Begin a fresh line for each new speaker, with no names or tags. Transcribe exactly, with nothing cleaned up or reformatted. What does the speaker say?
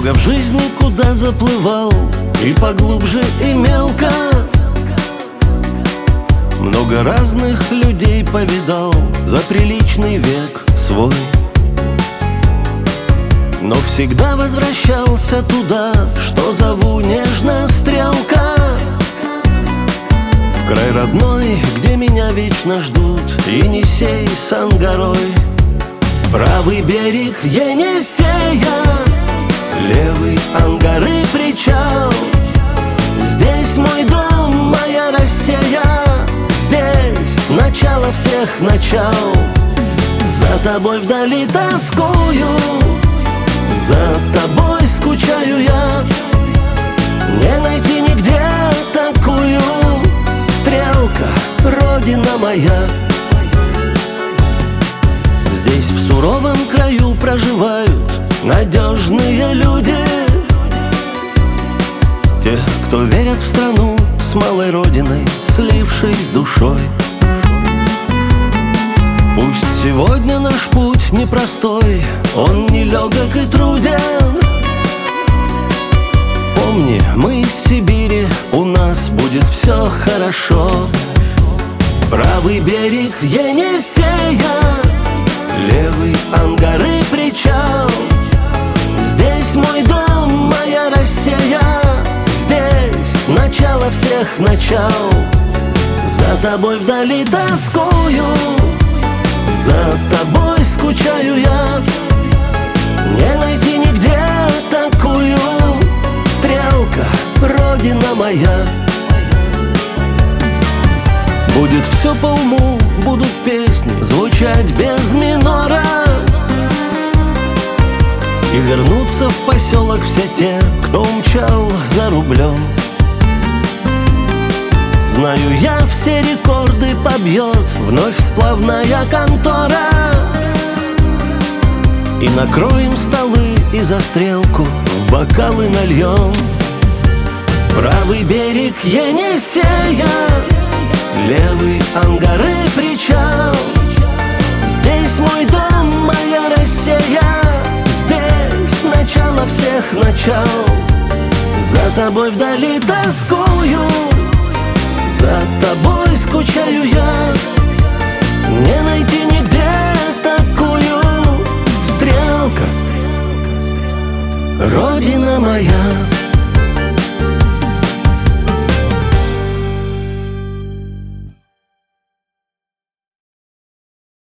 Много в жизни куда заплывал, и поглубже, и мелко. Много разных людей повидал за приличный век свой, но всегда возвращался туда, что зову нежно стрелка. В край родной, где меня вечно ждут Енисей с Ангарой. Правый берег Енисея, левый Ангары причал. Здесь мой дом, моя Россия, здесь начало всех начал. За тобой вдали тоскую, за тобой скучаю я. Не найти нигде такую. Стрелка, родина моя. Здесь в суровом краю проживают надежные люди, те, кто верят в страну с малой родиной, слившись душой. Пусть сегодня наш путь непростой, он нелегок и труден. Помни, мы из Сибири, у нас будет все хорошо. Правый берег Енисея, левый Ангары причал. Здесь мой дом, моя Россия, здесь начало всех начал. За тобой вдали тоскую, за тобой скучаю я. Не найти нигде такую. Стрелка, родина моя. Будет все по уму, будут песни звучать без минора, и вернутся в поселок все те, кто умчал за рублем. Знаю я, все рекорды побьет вновь сплавная контора, и накроем столы и за стрелку в бокалы нальем. Правый берег Енисея, левый Ангары причал. Здесь мой дом, моя Россия, здесь начало всех начал. За тобой вдали тоскую, за тобой скучаю я. Не найти нигде такую. Стрелка, родина моя.